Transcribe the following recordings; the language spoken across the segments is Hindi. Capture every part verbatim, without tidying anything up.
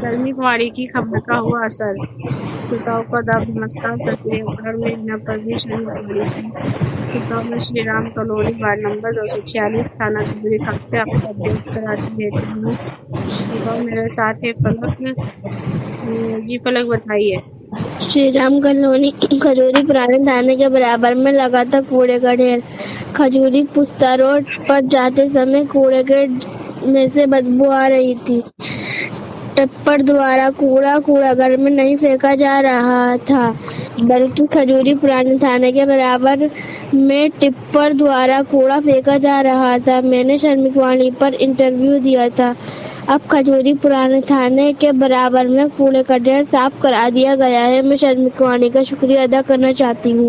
शर्मिकवाड़ी की खबर का हुआ असर, श्रोताओं का दाब नमस्कार। सक्रिय खबर में न पर भी शर्मिकवाड़ी से श्रोताओं में Shri Ram colony ward number दो सौ छियालीस थाना खजूरी खान से आपको अपडेट कराती रहती हूँ। श्रोताओं मेरे साथ है फलक। जी फलक बताइए। श्री राम कॉलोनी खजूरी पुराने थाने के बराबर में लगातार कूड़े का ढेर। खजूरी पुस्ता रोड पर जाते समय कूड़े के में से बदबू आ रही थी। टिप्पर द्वारा कूड़ा कूड़ाघर में नहीं फेंका जा रहा था, बल्कि खजूरी पुराने थाने के बराबर में टिप्पर द्वारा कूड़ा फेंका जा रहा था। मैंने शर्मिकवाड़ी पर इंटरव्यू दिया था। अब खजूरी पुराने थाने के बराबर में कूड़े का ढेर साफ करा दिया गया है। मैं शर्मिकवाड़ी का शुक्रिया अदा करना चाहती हूँ।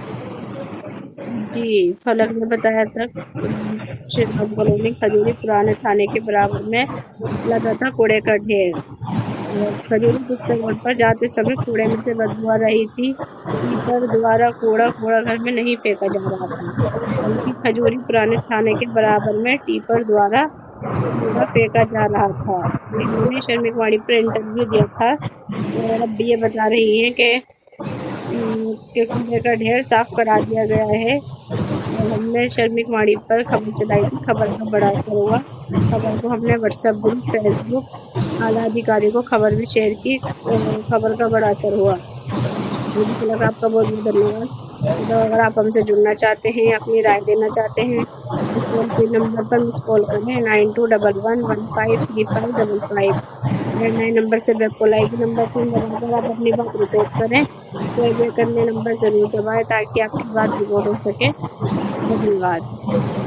जी फलक ने बताया था श्री राम कॉलोनी खजूरी पुराने थाने के बराबर में लगा था कूड़े का ढेर। खजूरी पुस्तक रोड पर जाते समय कूड़े में से बदबू आ रही थी। टीपर द्वारा कूड़ा कूड़ा घर में नहीं फेंका जा रहा था, बल्कि खजूरी पुराने थाने के बराबर में टीपर द्वारा कूड़ा फेंका जा रहा था। इन्होंने शर्मिकवाड़ी पर इंटरव्यू दिया था और अब ये बता रही है कि कूड़े का ढेर साफ करा दिया गया है। और हमने शर्मिकवाड़ी पर खबर चलाई थी, खबर का बड़ा असर हुआ। खबर को हमने व्हाट्सएप ग्रुप, फेसबुक, आला अधिकारी को खबर भी शेयर की, खबर का बड़ा असर हुआ। मुझे लगा आपका बहुत बहुत धन्यवाद। तो अगर आप हमसे जुड़ना चाहते हैं, अपनी राय देना चाहते हैं, इस टोल फ्री नंबर पर मिस कॉल करें nine two double one one five three five double five. नए नंबर से बैक कॉल आएगी। नंबर तीन दबाकर आप अपनी बात रिकॉर्ड करें। कोई भी करने नंबर जरूर दबाएं ताकि आपकी बात रिकॉर्ड हो सके। धन्यवाद।